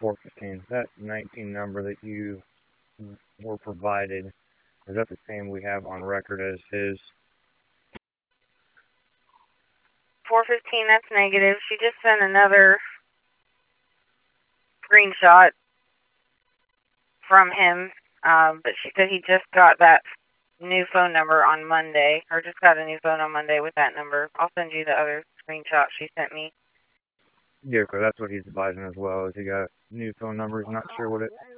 415. That 19 number that you were provided, is that the same we have on record as his? 415, that's negative. She just sent another screenshot from him, but she said he just got that new phone number on Monday, or just got a new phone on Monday with that number. I'll send you the other screenshot she sent me. Yeah, because that's what he's advising as well, is he got new phone numbers, not sure what it